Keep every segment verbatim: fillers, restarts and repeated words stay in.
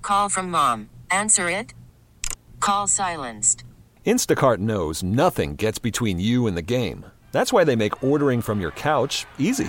Call from mom. Answer it. Call silenced. Instacart knows nothing gets between you and the game. That's why they make ordering from your couch easy.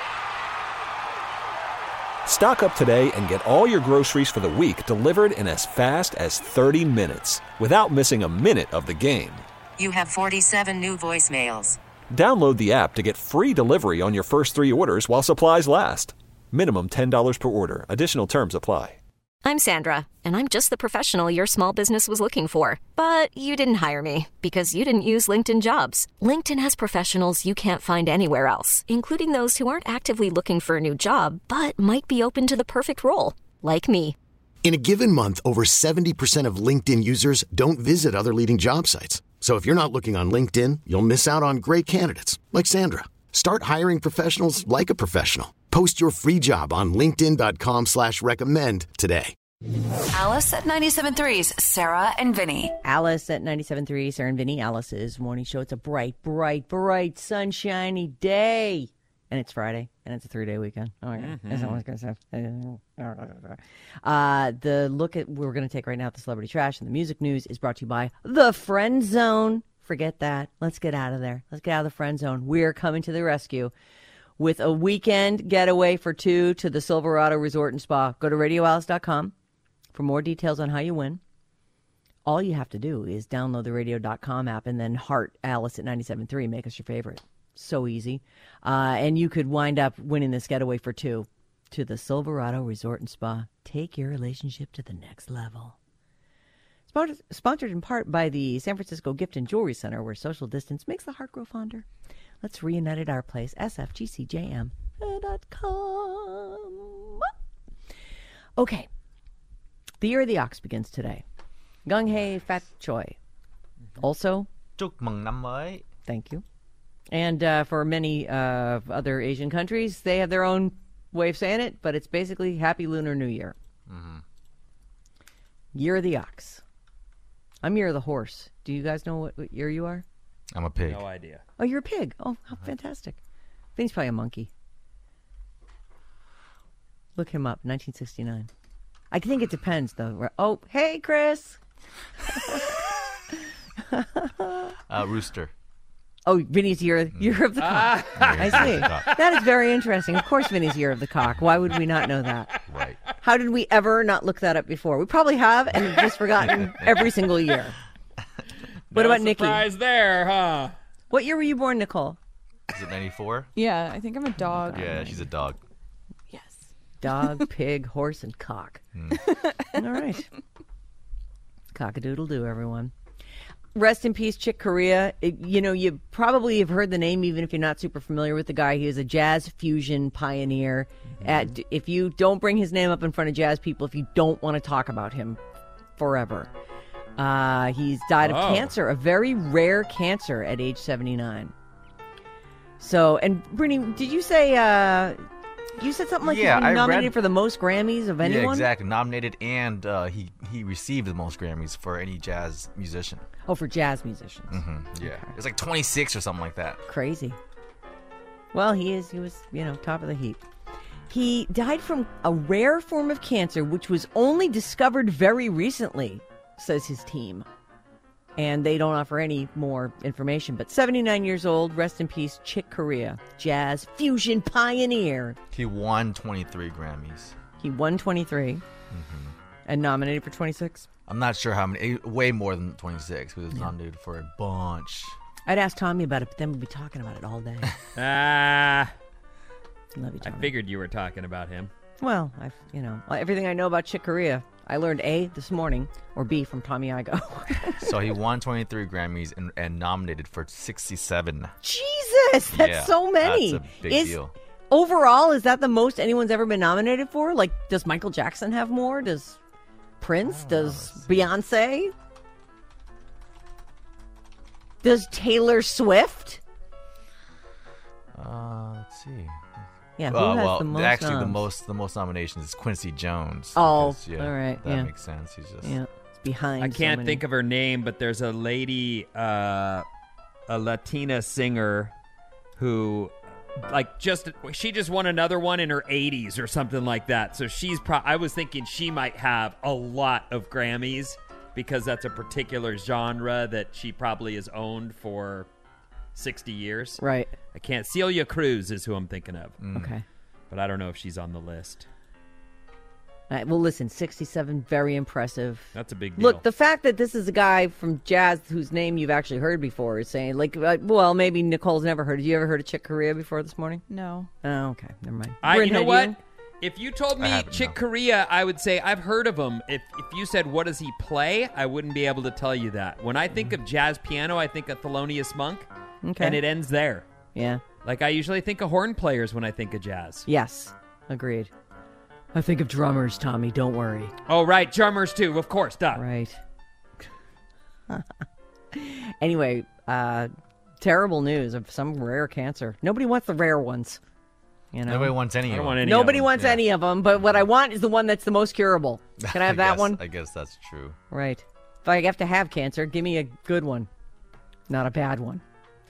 Stock up today and get all your groceries for the week delivered in as fast as thirty minutes without missing a minute of the game. You have forty-seven new voicemails. Download the app to get free delivery on your first three orders while supplies last. Minimum ten dollars per order. Additional terms apply. I'm Sandra, and I'm just the professional your small business was looking for. But you didn't hire me because you didn't use LinkedIn Jobs. LinkedIn has professionals you can't find anywhere else, including those who aren't actively looking for a new job, but might be open to the perfect role, like me. In a given month, over seventy percent of LinkedIn users don't visit other leading job sites. So if you're not looking on LinkedIn, you'll miss out on great candidates like Sandra. Start hiring professionals like a professional. Post your free job on linkedin.com slash recommend today. Alice at ninety-seven point three's Sarah and Vinny. Alice at ninety-seven point three, Sarah and Vinny. Alice's morning show. It's a bright, bright, bright, sunshiny day. And it's Friday, and it's a three-day weekend. Oh, my God. Mm-hmm. That's what I was going to say. Uh, the look at we're going to take right now at the celebrity trash and the music news is brought to you by The Friend Zone. Forget that. Let's get out of there. Let's get out of the friend zone. We're coming to the rescue with a weekend getaway for two to the Silverado Resort and Spa. Go to radio alice dot com for more details on how you win. All you have to do is download the radio dot com app and then heart Alice at ninety-seven point three. Make us your favorite. So easy. Uh, and you could wind up winning this getaway for two to the Silverado Resort and Spa. Take your relationship to the next level. Sponsored in part by the San Francisco Gift and Jewelry Center, where social distance makes the heart grow fonder. Let's reunite at our place, S F G C J M dot com. Okay. The Year of the Ox begins today. Gung Hei Fat Choi. Also, Chúc mừng năm mới. Thank you. And uh, for many uh, other Asian countries, they have their own way of saying it, but it's basically Happy Lunar New Year. Mm-hmm. Year of the Ox. I'm Year of the Horse. Do you guys know what, what year you are? I'm a pig. No idea. Oh, you're a pig. Oh, how uh-huh. fantastic. Vinny's probably a monkey. Look him up, nineteen sixty-nine. I think it depends, though. Oh, hey, Chris. uh, rooster. Oh, Vinny's year, year of the cock. Ah. I see. That is very interesting. Of course, Vinny's year of the cock. Why would we not know that? Right. How did we ever not look that up before? We probably have and just forgotten every single year. What no about Nikki? Surprise there, huh? What year were you born, Nicole? Is it ninety-four? Yeah, I think I'm a dog. Yeah, she's a dog. Yes. Dog, pig, horse, and cock. Mm. All right. Cock-a-doodle-doo, everyone. Rest in peace, Chick Corea. It, you know, you probably have heard the name, even if you're not super familiar with the guy. He is a jazz fusion pioneer. Mm-hmm. At, if you don't bring his name up in front of jazz people, if you don't want to talk about him forever. Uh, he's died of oh. cancer, a very rare cancer at age seventy-nine. So, and Brittany, did you say, uh, you said something like yeah, he's been I nominated read, for the most Grammys of anyone? Yeah, exactly. Nominated, and uh, he, he received the most Grammys for any jazz musician. Oh, for jazz musicians. Mm-hmm. Yeah. Okay. It's like twenty-six or something like that. Crazy. Well, he is, he was, you know, top of the heap. He died from a rare form of cancer, which was only discovered very recently, says his team. And they don't offer any more information. But seventy-nine years old, rest in peace, Chick Corea, jazz fusion pioneer. He won twenty-three Grammys. He won twenty-three. Mm-hmm. And nominated for twenty-six? I'm not sure how many. Way more than twenty-six. He was yeah. nominated for a bunch. I'd ask Tommy about it, but then we'd be talking about it all day. Ah. Love you, Tommy. I figured you were talking about him. Well, I, you know, everything I know about Chick Corea, I learned A this morning, or B from Tommy Igo. So he won twenty-three Grammys and, and nominated for sixty-seven. Jesus, that's yeah, so many. That's a big is, deal. Overall, is that the most anyone's ever been nominated for? Like, does Michael Jackson have more? Does Prince? Does Beyonce? Does Taylor Swift? Uh, let's see. Yeah, who uh, has well, the most actually, noms? the most the most nominations is Quincy Jones. Oh, because, yeah, all right, that yeah. makes sense. He's just yeah, it's behind. I can't so think of her name, but there's a lady, uh, a Latina singer, who like just she just won another one in her eighties or something like that. So she's pro- I was thinking she might have a lot of Grammys because that's a particular genre that she probably has owned for sixty years. Right. I can't. Celia Cruz is who I'm thinking of. Mm. Okay. But I don't know if she's on the list. All right, well, listen, sixty-seven, very impressive. That's a big deal. Look, the fact that this is a guy from jazz whose name you've actually heard before is saying, like, uh, well, maybe Nicole's never heard. Have you ever heard of Chick Corea before this morning? No. Oh, okay. Never mind. I, Bryn, you know had what? If you told me haven't, Chick no. Corea, I would say I've heard of him. If if you said what does he play, I wouldn't be able to tell you that. When I think of jazz piano, I think of Thelonious Monk, Okay. and it ends there. Yeah. Like I usually think of horn players when I think of jazz. Yes. Agreed. I think of drummers, Tommy. Don't worry. Oh, right. Drummers, too. Of course. Duh. Right. Anyway, uh, terrible news of some rare cancer. Nobody wants the rare ones. You know? Nobody wants any I of don't them. want any Nobody of them. wants Yeah. any of them, but what I want is the one that's the most curable. Can I have that guess, one? I guess that's true. Right. If I have to have cancer, give me a good one, not a bad one.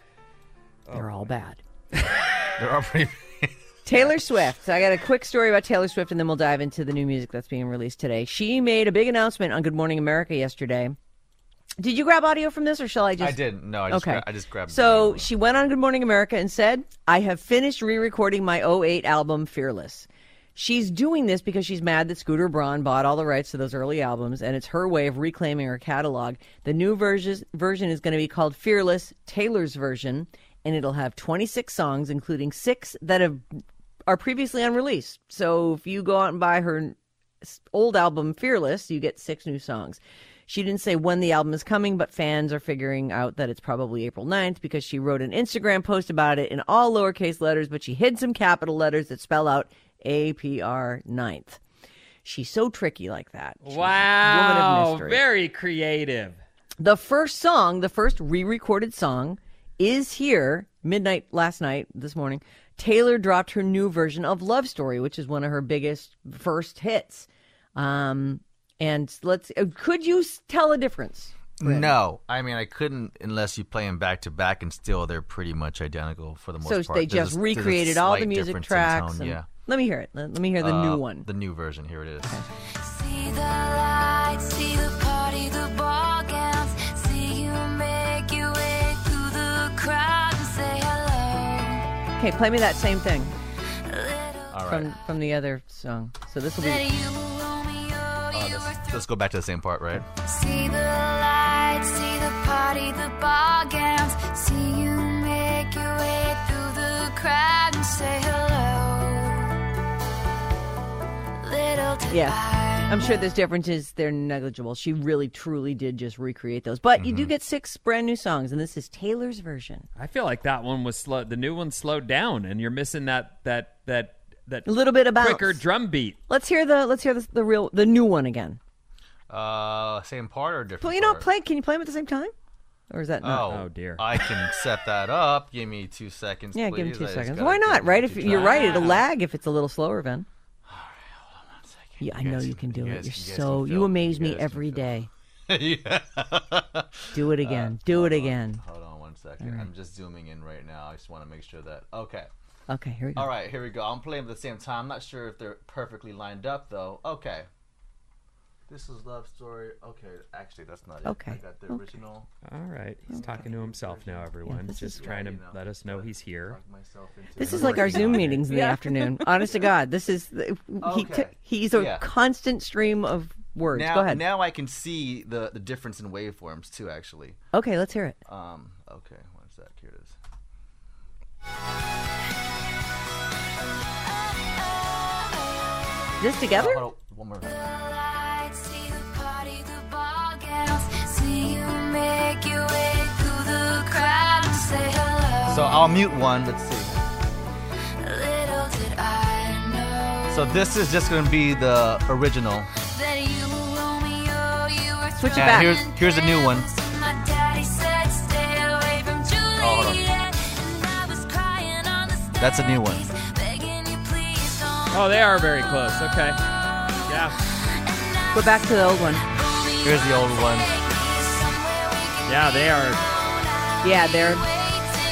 They're all bad. They're all pretty. Taylor Swift. I got a quick story about Taylor Swift, and then we'll dive into the new music that's being released today. She made a big announcement on Good Morning America yesterday. Did you grab audio from this, or shall I just... I didn't. No, I just, Okay. gra- I just grabbed So the she went on Good Morning America and said, I have finished re-recording my oh eight album, Fearless. She's doing this because she's mad that Scooter Braun bought all the rights to those early albums, and it's her way of reclaiming her catalog. The new version, version is going to be called Fearless, Taylor's version, and it'll have twenty-six songs, including six that have are previously unreleased. So if you go out and buy her old album, Fearless, you get six new songs. She didn't say when the album is coming, but fans are figuring out that it's probably April ninth because she wrote an Instagram post about it in all lowercase letters, but she hid some capital letters that spell out A P R ninth. She's so tricky like that. She's a woman Wow. of mystery. Very creative. The first song, the first re-recorded song, is here. Midnight last night, this morning, Taylor dropped her new version of Love Story, which is one of her biggest first hits. Um, and let's, uh, could you s- tell a difference? Bryn? No, I mean I couldn't unless you play them back to back, and still they're pretty much identical for the most So part. they There's just a- there's a recreated all the slight music difference in tracks. tone, and- yeah, Let me hear it. Let, let me hear the Uh, new one. The new version. Here it is. See the lights, see the party, the ball gowns. See you make your way through the crowd and say hello. Okay, play me that same thing All right. from from the other song. So this will be. That you were Romeo, Uh, you were let's, let's go back to the same part, right? See the lights, see the party, the ball gowns. See you make your way through the crowd and say hello. Little did Yeah. I I'm sure there's differences. They're negligible. She really, truly did just recreate those. But you do get six brand new songs, and this is Taylor's version. I feel like that one was slow. The new one slowed down, and you're missing that that that that A little bit of bounce. quicker drum beat. Let's hear the let's hear the, the real the new one again. Uh, same part or different? Well, you know, part? play. Can you play them at the same time, or is that not? Oh, Oh, dear. I can set that up. Give me two seconds. yeah, please. give him two I just seconds. gotta Why get not? it Right? into If you're track. right, it'll lag if it's a little slower, Ben. One second. Yeah, I You know guys- you can do you it. guys- You're you guys so can you feel- amaze you me guys can every feel. day. yeah. Do it again. Do it again. Hold on one second. I'm just zooming in right now. I just want to make sure that. Okay. Okay, here we go. All right, here we go. I'm playing them at the same time. I'm not sure if they're perfectly lined up, though. Okay. This is Love Story. Okay, actually, that's not it. Okay. I got the Okay. original. All right, he's talking to himself now. Everyone, this just is- trying to you know, let us know he's here. Talk myself into This it. is like our Zoom meetings in the afternoon. Honest to God, this is the, he. Okay. T- he's a Yeah. constant stream of words. Now, Go ahead. now I can see the, the difference in waveforms, too, actually. Okay, let's hear it. Um, okay, one sec. Here it is. This together? Oh, hold on. One more. lights, see the party, the ball gowns. See you make your way through the crowd and say hello. So I'll mute one. Let's see. Little did I know So this is just going to be the original. that you were Romeo, you were Switch it And back. here's here's the new one. My daddy said stay away from Juliet. Oh, hold on. And I was crying on the stairs, That's a new one. begging you please don't. Oh, they are very close. Okay, yeah, Go back to the old one. Here's the old one. yeah, they are. Yeah, they're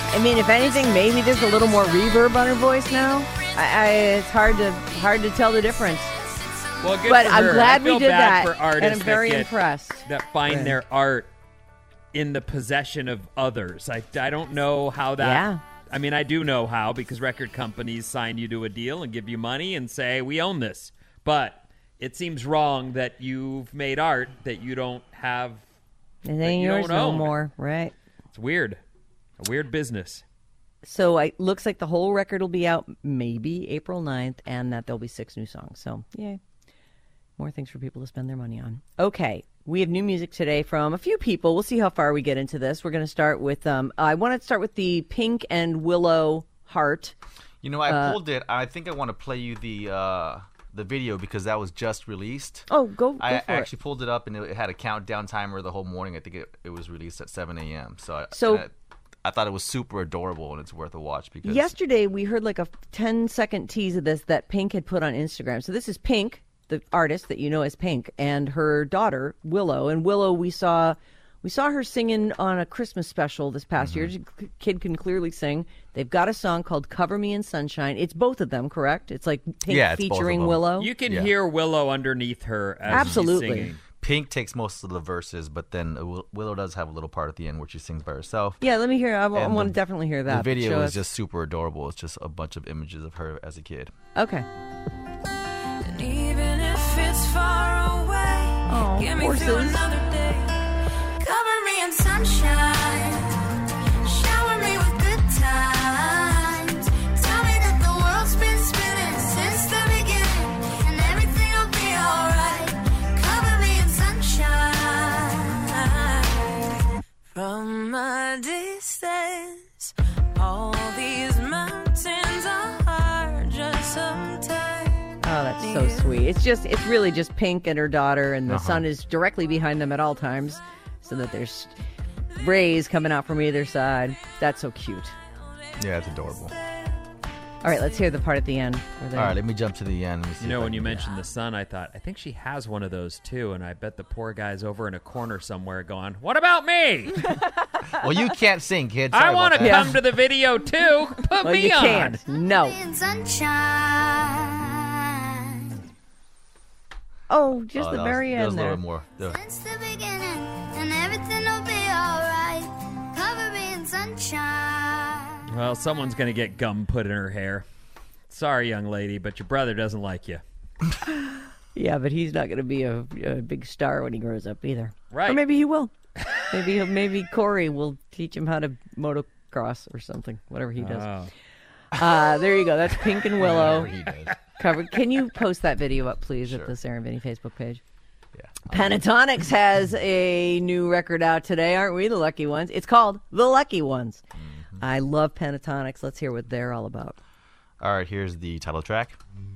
I mean, if anything, maybe there's a little more reverb on her voice now. I, I it's hard to hard to tell the difference. Well, good but for I'm her. glad I feel we did bad that, for artists and I'm very that get, impressed. That find Right. their art in the possession of others. I, I don't know how that. Yeah. I mean, I do know how because record companies sign you to a deal and give you money and say we own this. But it seems wrong that you've made art that you don't have. It that ain't you yours don't no own. more, right? It's weird. A weird business. So it looks like the whole record will be out maybe April ninth, and that there'll be six new songs. So, yay. More things for people to spend their money on. Okay, we have new music today from a few people. We'll see how far we get into this. We're going to start with, um, I want to start with the Pink and Willow Heart. You know, I Uh, pulled it. I think I want to play you the uh, the video because that was just released. Oh, go, go I for actually it. pulled it up and it had a countdown timer the whole morning. I think it, it was released at seven a.m. So, I, So- I, I thought it was super adorable and it's worth a watch because Yesterday, we heard like a ten-second tease of this that Pink had put on Instagram. So this is Pink, the artist that you know as Pink, and her daughter, Willow. And Willow, we saw we saw her singing on a Christmas special this past Mm-hmm. year. The kid can clearly sing. They've got a song called Cover Me in Sunshine. It's both of them, correct? It's like Pink Yeah, it's both of featuring them. Willow. You can Yeah. hear Willow underneath her as Absolutely. she's singing. Pink takes most of the verses, but then Will- Willow does have a little part at the end where she sings by herself. Yeah, let me hear. I, I And want to the- definitely hear that. The video Show is us. just super adorable. It's just a bunch of images of her as a kid. Okay. And even if it's far away, Oh, get me horses. through another day. Cover me in sunshine, shower me with good times. Tell me that the world's been spinning since the beginning, and everything will be alright. Cover me in sunshine. From a distance, all these mountains are hard just sometimes. Oh, that's so sweet. It's just, it's really just Pink and her daughter, and the Uh-huh. sun is directly behind them at all times, so that there's rays coming out from either side. That's so cute. Yeah, it's adorable. All right, let's hear the part at the end. where they- All right, let me jump to the end. Let me see You know, if I when you can- mentioned the sun, I thought, I think she has one of those too, and I bet the poor guy's over in a corner somewhere going, what about me? Well, you can't sing, kid. I Sorry want to about that. come to the video too. Put well, me you on. can't. No. In sunshine. Oh, just Oh, the that was- very that was end a there. little more. The- Since the beginning, and everything will be alright. Cover me in sunshine. Well, someone's going to get gum put in her hair. Sorry, young lady, but your brother doesn't like you. Yeah, but he's not going to be a, a big star when he grows up either. Right. Or maybe he will. Maybe he'll, maybe Corey will teach him how to motocross or something, whatever he does. Oh. Uh, there you go. That's Pink and Willow. Whatever he does. Covered. Can you post that video up, please, at Sure. the Sarah and Vinny Facebook page? Yeah. Pentatonics has a new record out today, aren't we? The Lucky Ones. It's called The Lucky Ones. Mm-hmm. I love Pentatonics. Let's hear what they're all about. All right, here's the title track.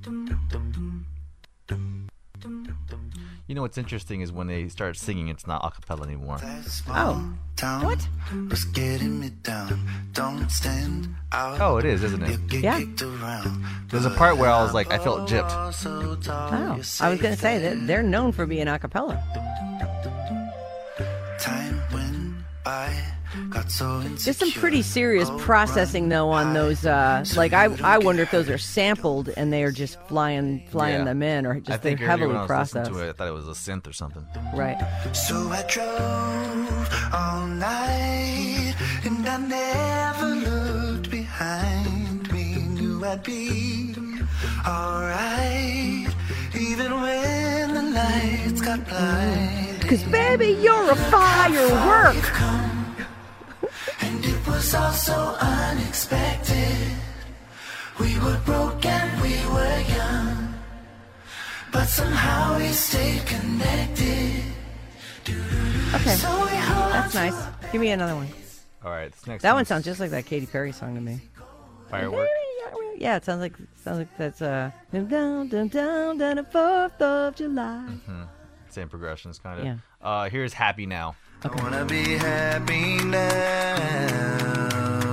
You know what's interesting is when they start singing, it's not a cappella anymore. Oh. What? Was getting me down. Don't stand out. Oh, it is, isn't it? Yeah. There's a part where I was like, I felt gypped. Oh, I was going to say that they're known for being a cappella. Time went by. Got so There's some pretty serious processing though on those. Uh, like I, I wonder if those are sampled and they are just flying, flying Yeah. them in, or I just they're think earlier heavily when I was listening processed. to it, I thought it was a synth or something. Right. So I drove all night, and I never looked behind me. Knew I'd be alright, even when the lights got blinded. Cause baby, you're a firework. And it was all so unexpected. We were broke and we were young, but somehow we stayed connected. Okay, So we hold that's nice. Give me another one. All right, this next That one one's sounds just like that Katy Perry song to me. Firework. Yeah, it sounds like sounds like that's uh down down down down down the Fourth of July. Same progressions, kind of. Yeah. Uh, here's Happy Now. I wanna be happy now.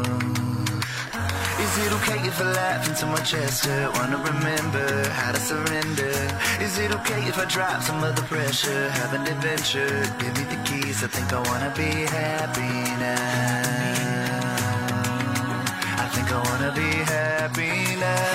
Is it okay if I laugh into my chest? I wanna remember how to surrender. Is it okay if I drop some of the pressure? Have an adventure, give me the keys. I think I wanna be happy now. gonna be happy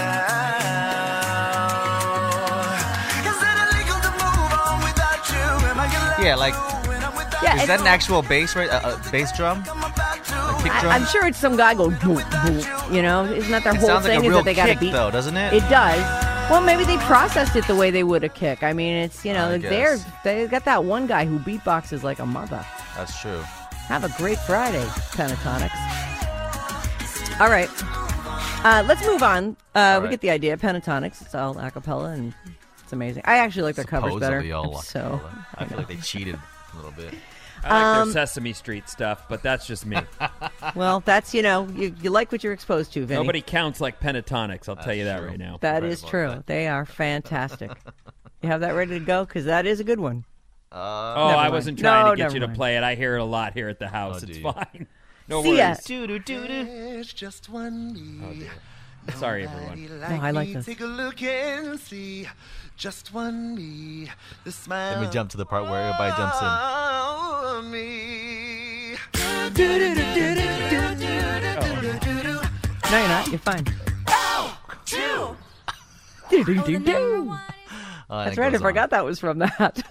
now. Is it illegal to move on without you? Am I allowed Yeah, like, Yeah, is it's- that an actual bass, right? A, a bass drum? A kick drum? I, I'm sure it's some guy go boop, boop, you know? Isn't that their It whole sounds like thing? a is real that they got to kick, beat? though, doesn't it? It does. Well, maybe they processed it the way they would a kick. I mean, it's, you know, I they're guess. they got that one guy who beatboxes like a mother. That's true. Have a great Friday, Pentatonics. All right. Uh, let's move on. Uh, we right. get the idea. Pentatonics. It's all a cappella, and it's amazing. I actually like their covers better. Supposedly all So I feel like they cheated a little bit. I like Um, their Sesame Street stuff, but that's just me. Well, that's, you know, you, you like what you're exposed to, Vinny. Nobody counts like Pentatonics, I'll tell you that true. right now. That Right is about true. that. They are fantastic. You have that ready to go? Because that is a good one. Uh, Oh, Never I mind. wasn't trying No, to get never you to mind. play it. I hear it a lot here at the house. Oh, it's do you? fine. No See ya. worries. It's just one me. Sorry, everyone. Nobody No, I like me. this. Take a look and see. Just one me. The smile. Let me jump to the part where everybody jumps in. on me. No, you're not. You're fine. Do-do-do-do. Oh, and That's it right. I goes on. forgot that was from that.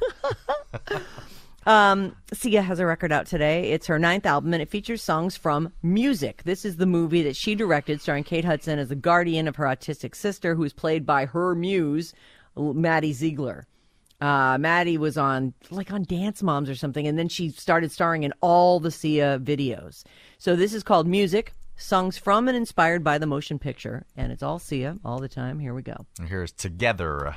um, Sia has a record out today. It's her ninth album, and it features songs from Music. This is the movie that she directed, starring Kate Hudson as the guardian of her autistic sister, who is played by her muse, Maddie Ziegler. Uh, Maddie was on, like, on Dance Moms or something, and then she started starring in all the Sia videos. So this is called Music, songs from and inspired by the motion picture, and it's all Sia all the time. Here we go. And here's Together.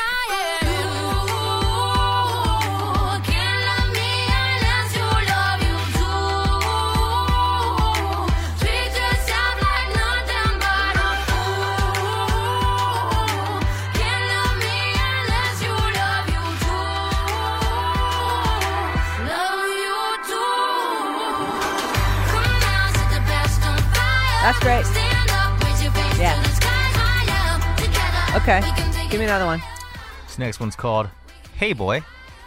That's great. Yeah. Okay. Give me another one. This next one's called Hey Boy.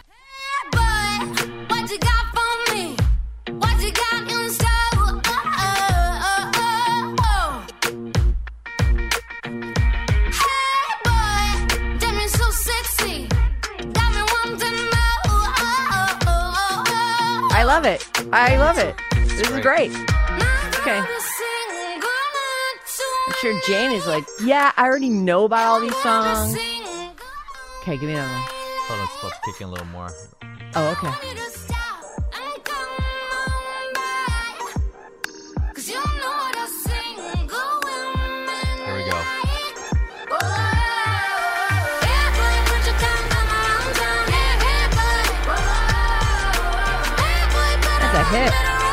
I love it. I love it. This is great. Okay. I'm sure Jane is like, yeah, I already know about all these songs. Okay, give me another one. Hold on, it's about to kick in a little more. Oh, okay. Here we go. That's a hit.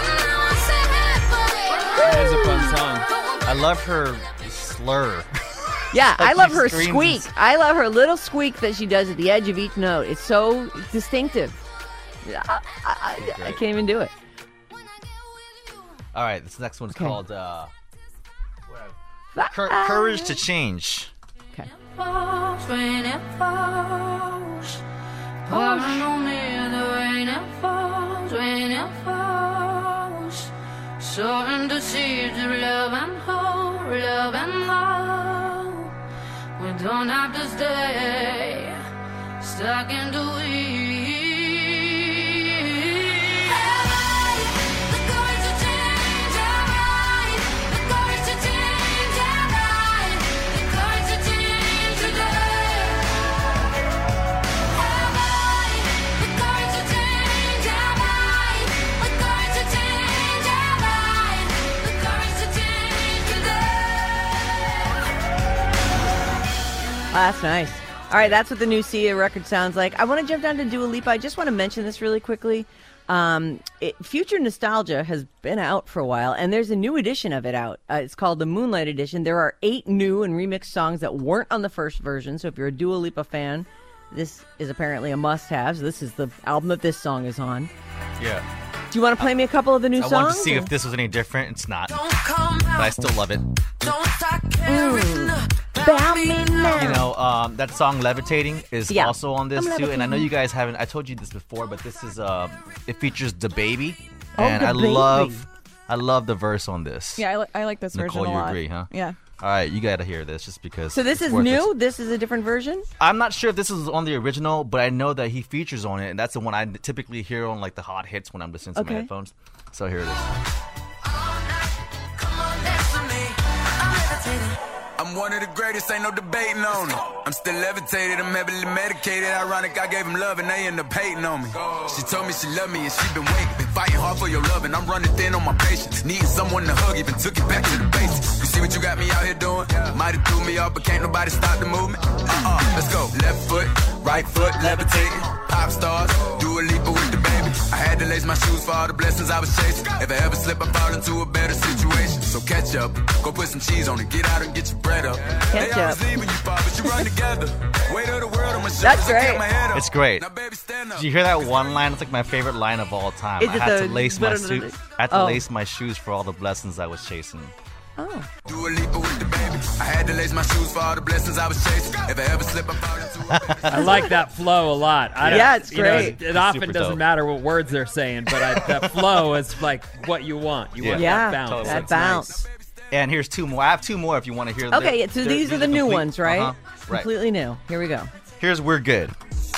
That is a fun song. I love her slur. Yeah, Like I love she her screams squeak. and- I love her little squeak that she does at the edge of each note. It's so distinctive. I, I, I, I can't even do it. All right, this next one's Okay. called uh, Cur- Courage to Change. Okay. Falls, rain it falls. Pouring on me, the rain it falls, rain it falls. Soaring to seeds of love and hope, love and hope. We don't have to stay stuck in the weeds. The courage to change our mind, the courage to change our mind, the courage to change today. The courage to change our mind, the courage to change our mind, the courage to change today. Oh, that's nice. All right, that's what the new Sia record sounds like. I want to jump down to Dua Lipa. I just want to mention this really quickly. Um, it, Future Nostalgia has been out for a while, and there's a new edition of it out. Uh, it's called the Moonlight Edition. There are eight new and remixed songs that weren't on the first version, so if you're a Dua Lipa fan, this is apparently a must-have. So this is the album that this song is on. Yeah. Do you want to play me a couple of the new I songs? wanted to see or- if this was any different. It's not. Don't come But I out, still love it. don't start caring About me now. You know, um, that song "Levitating" is Yeah. also on this I'm too, and I know levitating. you guys haven't. I told you this before, but this is uh, it features the baby, Oh, and the I baby. love I love the verse on this. Yeah, I, li- I like this Nicole, version a you lot. agree, huh? Yeah. All right, you got to hear this just because. So this it's is worth new? it. This is a different version? I'm not sure if this is on the original, but I know that he features on it, and that's the one I typically hear on like the hot hits when I'm listening to Okay. my headphones. So here it is. I'm one of the greatest, ain't no debating on it. I'm still levitated, I'm heavily medicated. Ironic, I gave him love and they end up hating on me. She told me she loved me and she been waiting. Been fighting hard for your love and I'm running thin on my patience. Needing someone to hug, even took it back to the basics. You see what you got me out here doing? Might have threw me off, but can't nobody stop the movement. Uh-uh, let's go. Left foot, right foot, levitating. Pop stars, do a leap with the baby. I had to lace my shoes for all the blessings I was chasing. If I ever slip, I fall into a better situation. So catch up, go put some cheese on it, get out and get your bread up. Catch They always up. leave when you fall, but you run together. Weight of the world on my shoulders, That's I kept great. my head up. It's great. Now, baby, stand up. Did you hear that one line? It's like my favorite line of all time. Is I it had the- to lace my but- suit. I had to Oh. lace my shoes for all the blessings I was chasing. Oh. Do a leap with the baby. I had to lace my shoes for all the blessings I was chasing. If I ever slip, I fall into a I like that flow a lot. I don't- Yeah, it's you know, great. it it often Super doesn't dope. matter what words they're saying, but I, that flow is like what you want. You want Yeah, that bounce. that That's bounce. nice. And here's two more. I have two more if you want to hear them. Okay, so these are the new ones, right? Uh-huh. Right. Completely new. Here we go. Here's We're Good.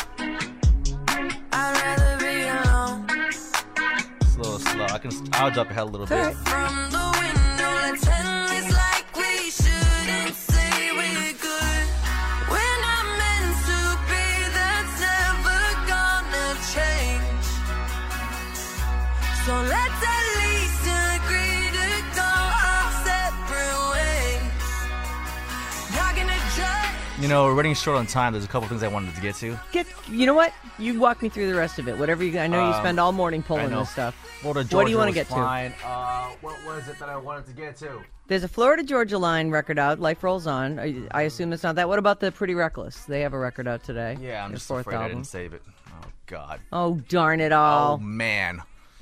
I'd rather be alone. It's a little slow. I can. I'll jump ahead a little bit. From the window, let's end this like we shouldn't say we're good. We're not meant to be, that's never gonna change. So let's at least agree to go our separate ways. Not gonna judge. You know, we're running short on time. There's a couple things I wanted to get to. Get, you know what? You walk me through the rest of it. Whatever you. I know you Um, spend all morning I pulling know. this stuff. Florida, What do you Georgia wanna was get to? fine. Uh, what was it that I wanted to get to? There's a Florida Georgia Line record out. Life rolls on. I, I assume it's not that. What about the Pretty Reckless? They have a record out today. Yeah, I'm Their just fourth afraid I album. didn't save it. Oh God. Oh darn it Oh all! man.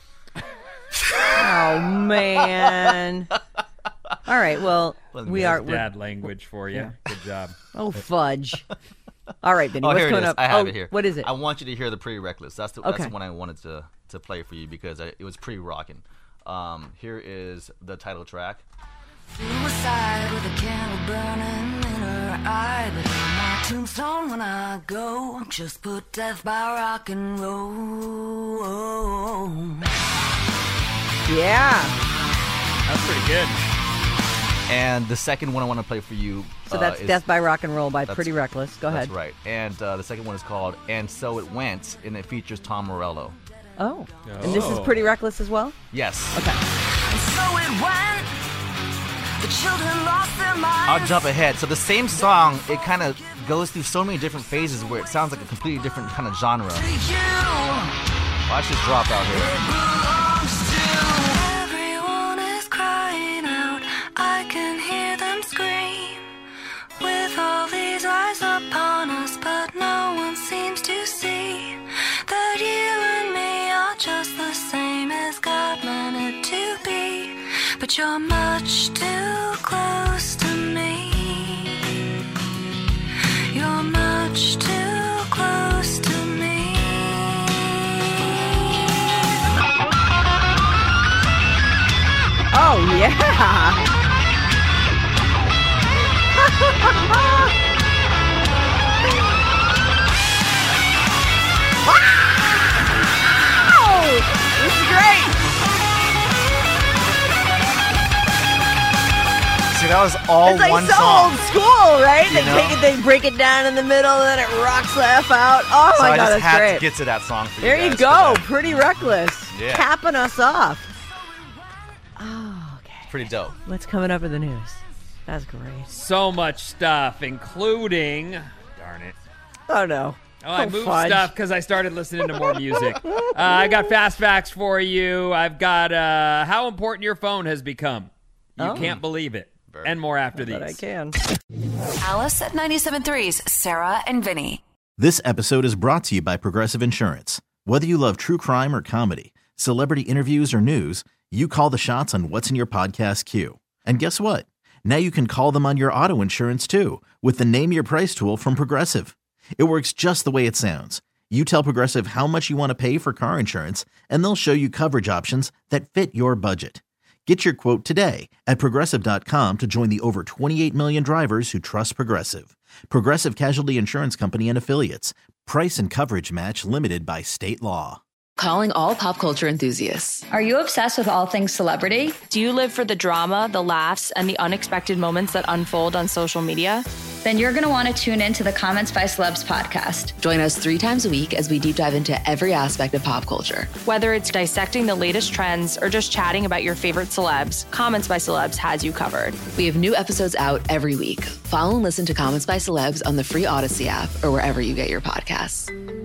Oh man! All right. Well, Wasn't we me. are. we're- Dad language for you. Yeah. Good job. Oh fudge! All right, Vinny. Oh, what's here it coming is. up? I have oh, it here. What is it? I want you to hear the Pretty Reckless. That's the that's Okay. the one I wanted to to play for you because I, it was pretty rocking. Um, here is the title track. Suicide with a candle burning in her eye. But on my tombstone when I go, just put death by rock and roll. Yeah. That's pretty good. And the second one I want to play for you. So uh, that's is, Death by Rock and Roll by that's- Pretty Reckless. Go ahead. That's right. And uh, the second one is called And So It Went, and it features Tom Morello. Oh. And this is Oh. Pretty Reckless as well? Yes. Okay. And so it went. The children lost their minds. I'll jump ahead. So the same song, it kind of goes through so many different phases where it sounds like a completely different kind of genre. To you. Watch this drop out here. Everyone is crying out. I can hear them scream. With all these eyes upon us, but no one seems to see that you and me are just the same as God meant it to be. But you're much too close to me. You're much too close to me. Oh, yeah. Wow! This is great. See, that was all It's like one so song. old school, right? You They know? take it, they break it down in the middle, and then it rocks the F out. Oh so my I god, just that's had great. to get to that song for you There you guys go. for that. Pretty Reckless. Yeah. Capping us off. Oh, okay. Pretty dope. What's coming up in the news? That's great. So much stuff, including. Darn it. Oh, no. Oh, I Oh, moved fudge. stuff because I started listening to more music. uh, I got fast facts for you. I've got uh, how important your phone has become. You Oh. can't believe it. And more after these. But I can. Alice at ninety-seven point three's Sarah and Vinny. This episode is brought to you by Progressive Insurance. Whether you love true crime or comedy, celebrity interviews or news, you call the shots on what's in your podcast queue. And guess what? Now you can call them on your auto insurance too with the Name Your Price tool from Progressive. It works just the way it sounds. You tell Progressive how much you want to pay for car insurance, and they'll show you coverage options that fit your budget. Get your quote today at Progressive dot com to join the over twenty-eight million drivers who trust Progressive. Progressive Casualty Insurance Company and Affiliates. Price and coverage match limited by state law. Calling all pop culture enthusiasts. Are you obsessed with all things celebrity? Do you live for the drama, the laughs, and the unexpected moments that unfold on social media? Then you're going to want to tune in to the Comments by Celebs podcast. Join us three times a week as we deep dive into every aspect of pop culture. Whether it's dissecting the latest trends or just chatting about your favorite celebs, Comments by Celebs has you covered. We have new episodes out every week. Follow and listen to Comments by Celebs on the free Odyssey app or wherever you get your podcasts.